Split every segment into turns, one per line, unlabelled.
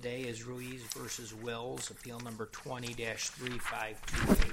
today is Ruiz v. Wills, appeal number 20-3528.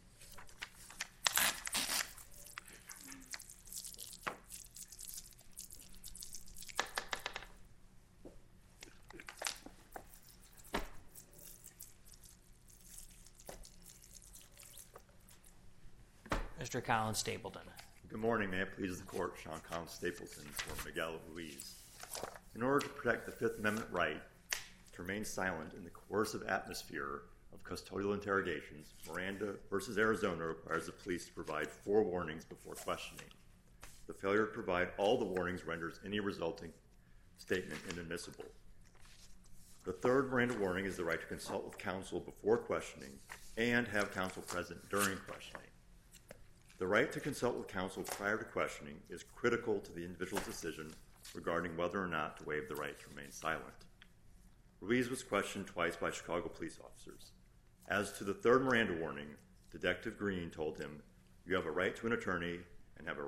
Mr. Colin Stapleton.
Good morning. May it please the court, Sean Colin Stapleton for Miguel Ruiz. In order to protect the Fifth Amendment right to remain silent in the coercive atmosphere of custodial interrogations, Miranda v. Arizona requires the police to provide 4 warnings before questioning. The failure to provide all the warnings renders any resulting statement inadmissible. The third Miranda warning is the right to consult with counsel before questioning and have counsel present during questioning. The right to consult with counsel prior to questioning is critical to the individual's decision regarding whether or not to waive the right to remain silent. Ruiz was questioned twice by Chicago police officers. As to the third Miranda warning, Detective Green told him, "You have a right to an attorney and have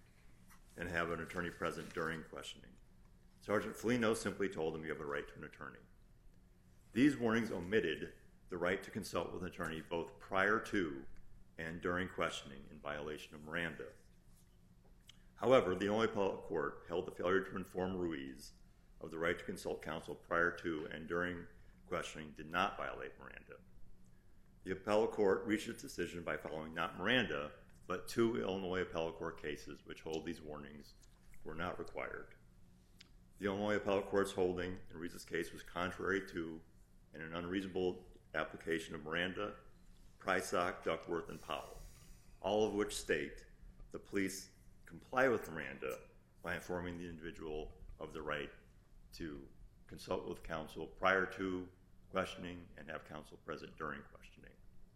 an attorney present during questioning." Sergeant Felino simply told him, "You have a right to an attorney." These warnings omitted the right to consult with an attorney both prior to and during questioning in violation of Miranda. However, the Illinois Appellate Court held the failure to inform Ruiz of the right to consult counsel prior to and during questioning did not violate Miranda. The Appellate Court reached its decision by following not Miranda, but 2 Illinois Appellate Court cases which hold these warnings were not required. The Illinois Appellate Court's holding in Ruiz's case was contrary to and an unreasonable application of Miranda, Prysock, Duckworth, and Powell, all of which state the police comply with Miranda by informing the individual of the right to consult with counsel prior to questioning and have counsel present during questioning.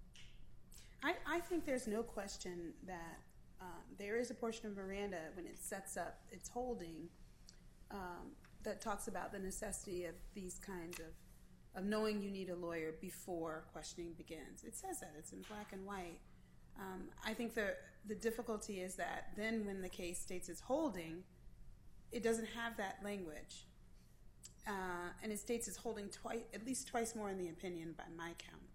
I think there's no question that there is a portion of Miranda when it sets up its holding that talks about the necessity of these kinds of knowing you need a lawyer before questioning begins. It says that. It's in black and white. I think the difficulty is that then when the case states its holding, it doesn't have that language. And it states its holding at least twice more in the opinion by my count.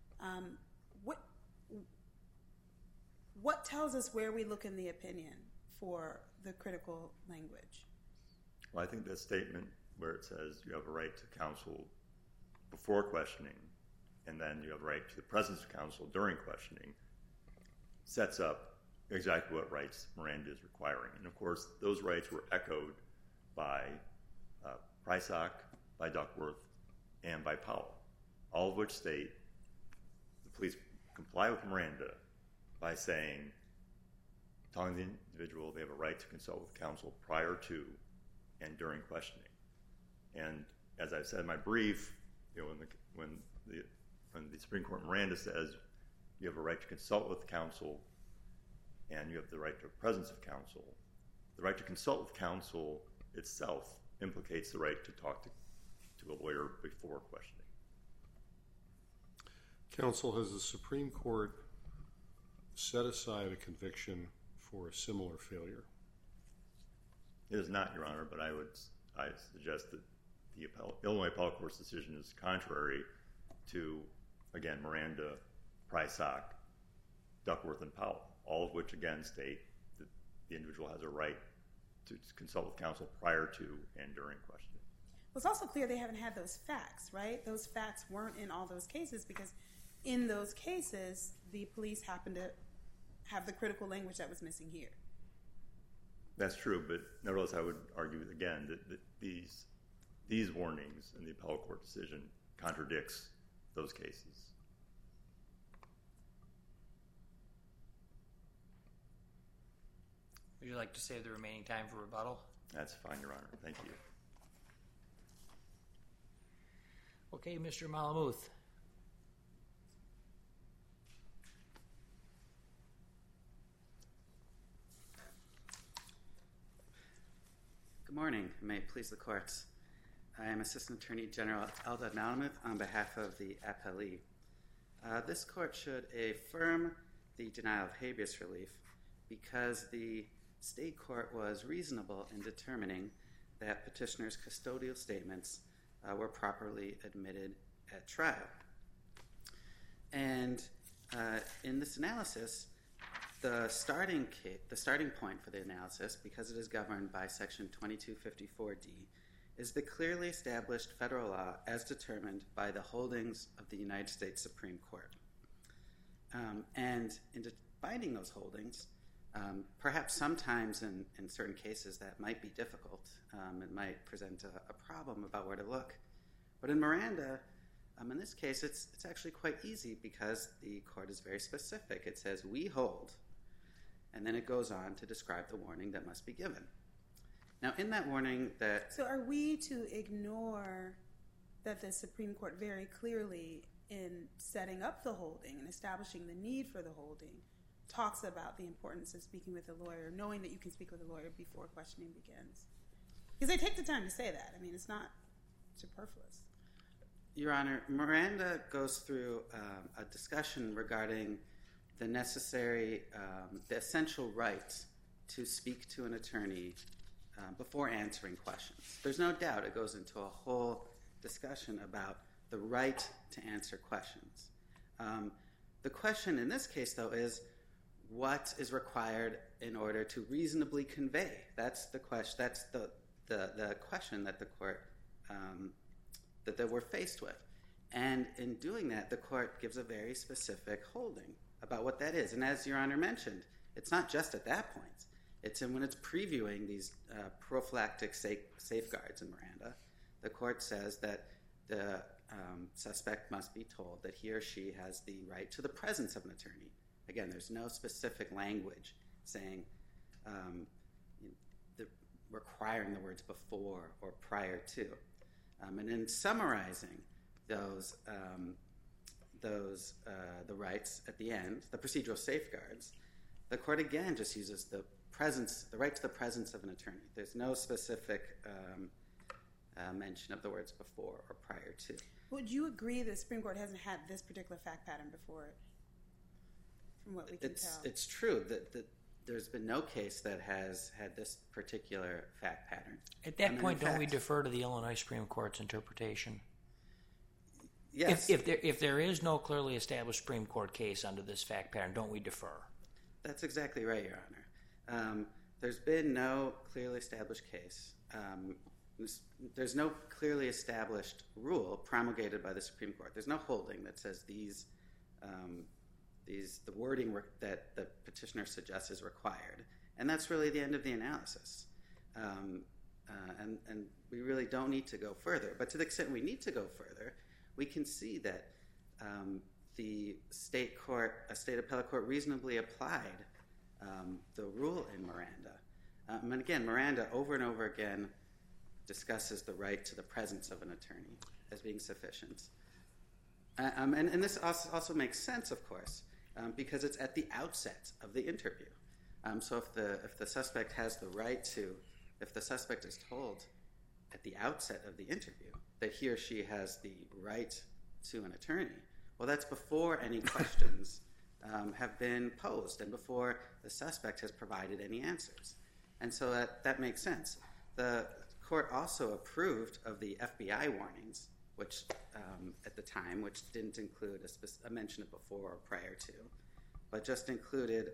What tells us where we look in the opinion for the critical language?
Well, I think the statement where it says you have a right to counsel before questioning, and then you have a right to the presence of counsel during questioning, sets up exactly what rights Miranda is requiring. And of course, those rights were echoed by Prysock, by Duckworth, and by Powell, all of which state the police comply with Miranda by telling the individual they have a right to consult with counsel prior to and during questioning. And as I said in my brief, when the Supreme Court Miranda says you have a right to consult with counsel and you have the right to the presence of counsel, the right to consult with counsel itself implicates the right to talk to a lawyer before questioning.
Counsel, has the Supreme Court set aside a conviction for a similar failure?
It is not, Your Honor, but I suggest that the Illinois Appellate Court's decision is contrary to, again, Miranda, Prysock, Duckworth, and Powell, all of which, again, state that the individual has a right to consult with counsel prior to and during questioning.
Well, it's also clear they haven't had those facts, right? Those facts weren't in all those cases because in those cases, the police happened to have the critical language that was missing here.
That's true, but nevertheless, I would argue again that these warnings in the appellate court decision contradicts those cases.
Would you like to save the remaining time for rebuttal?
That's fine, Your Honor. Thank you.
Okay, Mr. Malamuth.
Good morning. May it please the courts. I am Assistant Attorney General Eldad Malamuth on behalf of the appellee. This court should affirm the denial of habeas relief because the state court was reasonable in determining that petitioner's custodial statements were properly admitted at trial. And in this analysis, the starting point for the analysis, because it is governed by Section 2254D, is the clearly established federal law as determined by the holdings of the United States Supreme Court. And in defining those holdings, perhaps sometimes in certain cases that might be difficult. It might present a problem about where to look. But in Miranda, in this case, it's actually quite easy because the court is very specific. It says, we hold, and then it goes on to describe the warning that must be given. Now, in that warning that...
So are we to ignore that the Supreme Court very clearly, in setting up the holding and establishing the need for the holding, talks about the importance of speaking with a lawyer, knowing that you can speak with a lawyer before questioning begins? Because they take the time to say that. I mean, it's not superfluous.
Your Honor, Miranda goes through a discussion regarding the necessary, the essential right to speak to an attorney before answering questions. There's no doubt it goes into a whole discussion about the right to answer questions. The question in this case, though, is what is required in order to reasonably convey? That's the question. That's the question that the court that we're faced with. And in doing that, the court gives a very specific holding about what that is. And as Your Honor mentioned, it's not just at that point. It's when it's previewing these prophylactic safeguards in Miranda. The court says that the suspect must be told that he or she has the right to the presence of an attorney. Again, there's no specific language saying requiring the words before or prior to. And in summarizing those the rights at the end, the procedural safeguards, the court again just uses the right to the presence of an attorney. There's no specific mention of the words before or prior to.
Would you agree the Supreme Court hasn't had this particular fact pattern before, from what we can tell?
It's true that there's been no case that has had this particular fact pattern.
At that point, don't we defer to the Illinois Supreme Court's interpretation?
Yes.
If there is no clearly established Supreme Court case under this fact pattern, don't we defer?
That's exactly right, Your Honor. There's been no clearly established case. There's no clearly established rule promulgated by the Supreme Court. There's no holding that says the wording that the petitioner suggests is required. And that's really the end of the analysis. And we really don't need to go further. But to the extent we need to go further, we can see that the state appellate court reasonably applied the rule in Miranda. And again, Miranda over and over again discusses the right to the presence of an attorney as being sufficient. And this also makes sense, of course, because it's at the outset of the interview. So if the suspect has the right to, if the suspect is told at the outset of the interview that he or she has the right to an attorney, well, that's before any questions have been posed and before the suspect has provided any answers. And so that makes sense. The court also approved of the FBI warnings, which at the time, which didn't include a mention of before or prior to, but just included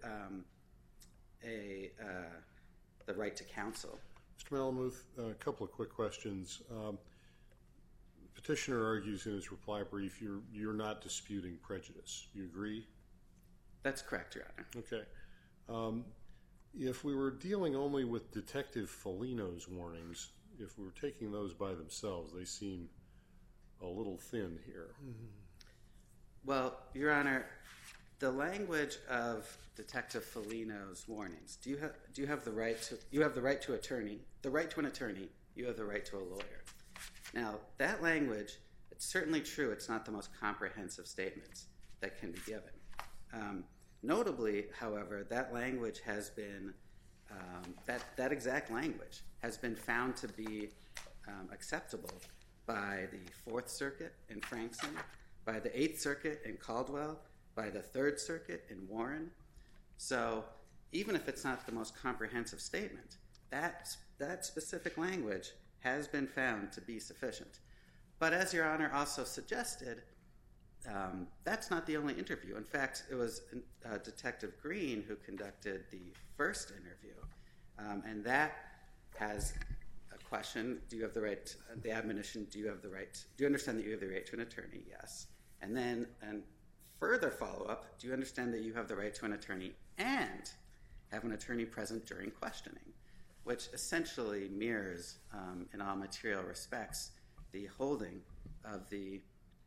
the right to counsel.
Mr. Malamuth, a couple of quick questions. Petitioner argues in his reply brief you're not disputing prejudice. You agree?
That's correct, Your Honor.
Okay. If we were dealing only with Detective Foligno's warnings, if we were taking those by themselves, they seem a little thin here. Mm-hmm.
Well, Your Honor, the language of Detective Foligno's warnings. Do you have the right to? You have the right to attorney. The right to an attorney. You have the right to a lawyer. Now, that language. It's certainly true. It's not the most comprehensive statements that can be given. Notably, however, that language has been that exact language has been found to be acceptable by the Fourth Circuit in Frankson, by the Eighth Circuit in Caldwell, by the Third Circuit in Warren. So even if it's not the most comprehensive statement, that specific language has been found to be sufficient. But as Your Honor also suggested, that's not the only interview. In fact, it was Detective Green who conducted the first interview, and that has a question: do you have the right? The admonition: do you have the right? Do you understand that you have the right to an attorney? Yes. And then, further follow-up: do you understand that you have the right to an attorney and have an attorney present during questioning? Which essentially mirrors, in all material respects, the holding of the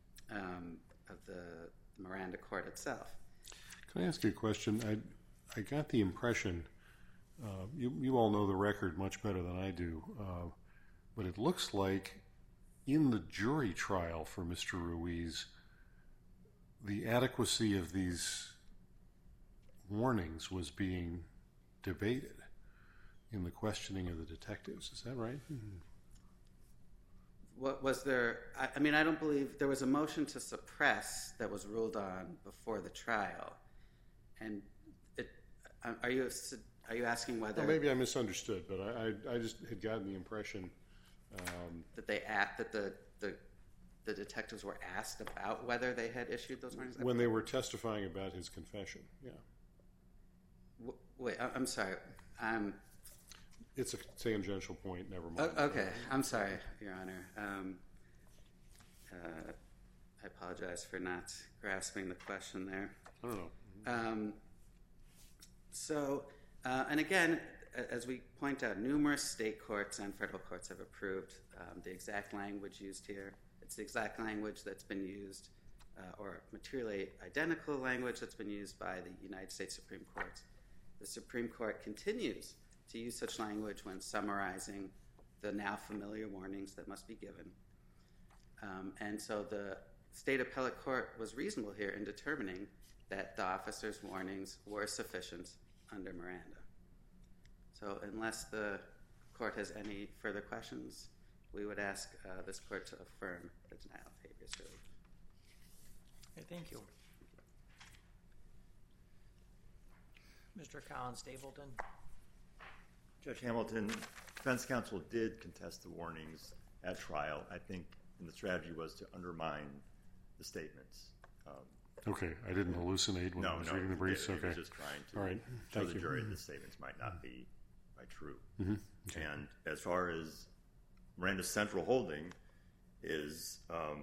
Miranda court itself.
Can I ask you a question? I got the impression, you all know the record much better than I do, but it looks like in the jury trial for Mr. Ruiz, the adequacy of these warnings was being debated in the questioning of the detectives. Is that right?
What was there? I mean, I don't believe there was a motion to suppress that was ruled on before the trial. And are you asking whether?
Well, maybe I misunderstood, but I just had gotten the impression
that the detectives were asked about whether they had issued those warnings
when they were testifying about his confession. Yeah.
Wait, I'm sorry.
It's a tangential point. Never mind.
Okay, I'm sorry, Your Honor. I apologize for not grasping the question there.
I don't know.
And again, as we point out, numerous state courts and federal courts have approved the exact language used here. It's the exact language that's been used, or materially identical language that's been used by the United States Supreme Court. The Supreme Court continues to use such language when summarizing the now familiar warnings that must be given. And so the state appellate court was reasonable here in determining that the officer's warnings were sufficient under Miranda. So unless the court has any further questions, we would ask this court to affirm the denial of habeas relief.
Okay, thank you. Mr. Colin Stapleton.
Judge Hamilton, defense counsel did contest the warnings at trial. I think the strategy was to undermine the statements.
Okay, I didn't hallucinate when I was reading the briefs.
Okay, was just trying to show the jury the statements might not be true. Mm-hmm. Okay. And as far as Miranda's central holding is,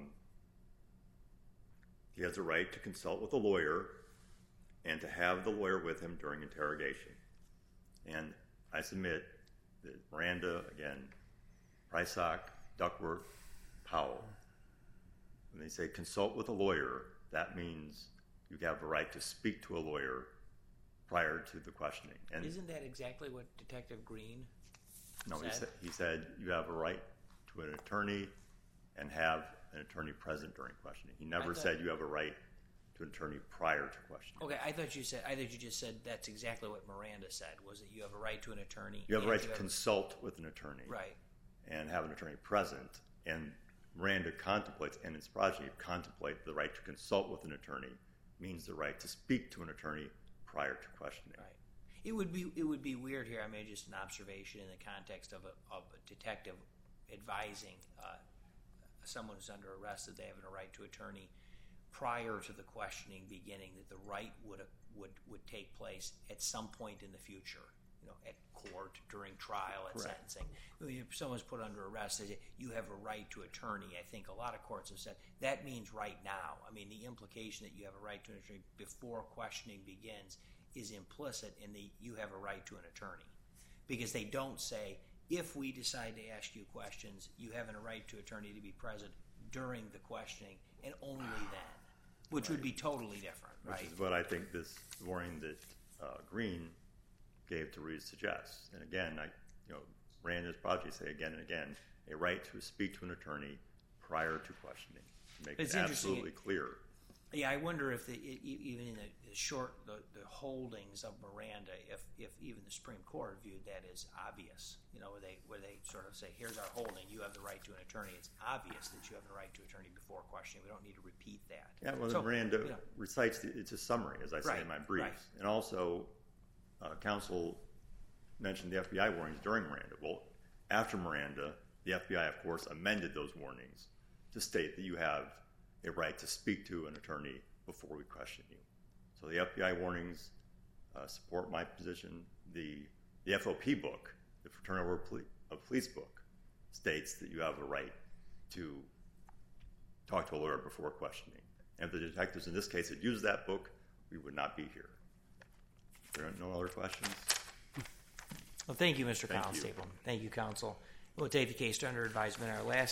he has a right to consult with a lawyer and to have the lawyer with him during interrogation. And I submit that Miranda, again, Prysock, Duckworth, Powell, when they say consult with a lawyer, that means you have a right to speak to a lawyer prior to the questioning. And
isn't that exactly what Detective Green
said? He said you have a right to an attorney and have an attorney present during questioning. He never said you have a right to an attorney prior to questioning.
Okay, I thought you just said that's exactly what Miranda said, was that you have a right to an attorney.
You have a right to consult with an attorney.
Right.
And have an attorney present. And Miranda contemplates, and its progeny contemplate the right to consult with an attorney means the right to speak to an attorney prior to questioning.
Right. It would be weird here. I mean, just an observation in the context of a detective advising someone who's under arrest that they have a right to attorney prior to the questioning beginning, that the right would take place at some point in the future, at court, during trial, at sentencing. If someone's put under arrest, they say, you have a right to attorney. I think a lot of courts have said that means right now. I mean, the implication that you have a right to an attorney before questioning begins is implicit in the you have a right to an attorney. Because they don't say, if we decide to ask you questions, you have a right to attorney to be present during the questioning and only then, which would be totally different, right?
Which is what I think this warning that Green gave to Ruiz suggests. And again, Miranda's progeny say again and again, a right to speak to an attorney prior to questioning. To make it absolutely clear.
Yeah, I wonder if even in the holdings of Miranda, if even the Supreme Court viewed that as obvious, where they sort of say, here's our holding, you have the right to an attorney. It's obvious that you have the right to an attorney before questioning. We don't need to repeat that.
Yeah, well, Miranda recites, it's a summary, as I say in my briefs. Right. And also, counsel mentioned the FBI warnings during Miranda. Well, after Miranda, the FBI, of course, amended those warnings to state that you have a right to speak to an attorney before we question you. So the FBI warnings support my position. The FOP book, the Fraternal Order of Police book, states that you have a right to talk to a lawyer before questioning. And if the detectives in this case had used that book, we would not be here. There are no other questions?
Well, thank you, Mr.
Thank you.
Constable. Thank you, counsel. We'll take the case under advisement. Our last